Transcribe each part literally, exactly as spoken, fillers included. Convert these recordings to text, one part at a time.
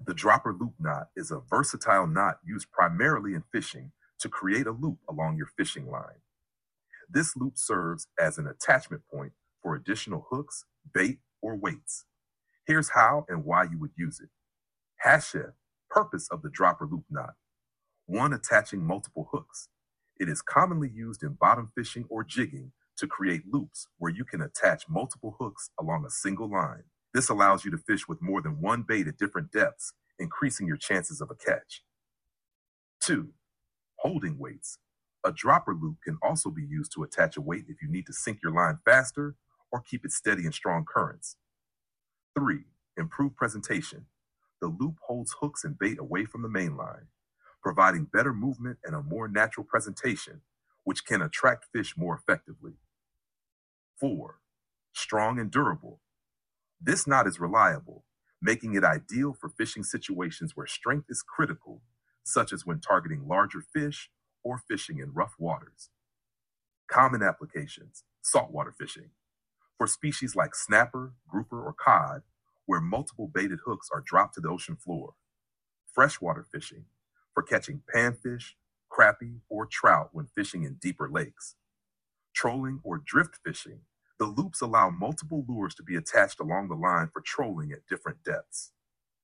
The dropper loop knot is a versatile knot used primarily in fishing to create a loop along your fishing line. This loop serves as an attachment point for additional hooks, bait, or weights. Here's how and why you would use it. Hashef, purpose of the dropper loop knot. One, attaching multiple hooks. It is commonly used in bottom fishing or jigging to create loops where you can attach multiple hooks along a single line. This allows you to fish with more than one bait at different depths, increasing your chances of a catch. Two, holding weights. A dropper loop can also be used to attach a weight if you need to sink your line faster or keep it steady in strong currents. Three, improve presentation. The loop holds hooks and bait away from the main line, providing better movement and a more natural presentation, which can attract fish more effectively. Four, strong and durable. This knot is reliable, making it ideal for fishing situations where strength is critical, such as when targeting larger fish or fishing in rough waters. Common applications: saltwater fishing. For species like snapper, grouper, or cod, where multiple baited hooks are dropped to the ocean floor. Freshwater fishing, for catching panfish, crappie, or trout when fishing in deeper lakes. Trolling or drift fishing, the loops allow multiple lures to be attached along the line for trolling at different depths.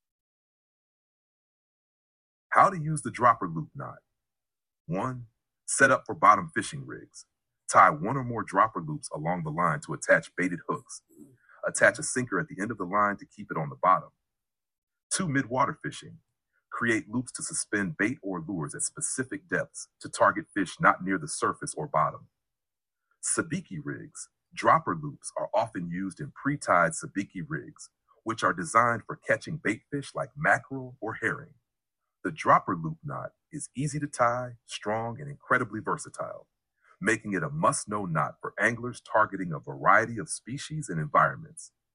How to use the dropper loop knot. One, set up for bottom fishing rigs. Tie one or more dropper loops along the line to attach baited hooks. Attach a sinker at the end of the line to keep it on the bottom. Two, mid-water fishing. Create loops to suspend bait or lures at specific depths to target fish not near the surface or bottom. Sabiki rigs. Dropper loops are often used in pre-tied sabiki rigs, which are designed for catching bait fish like mackerel or herring. The dropper loop knot is easy to tie, strong, and incredibly versatile, making it a must-know knot for anglers targeting a variety of species and environments.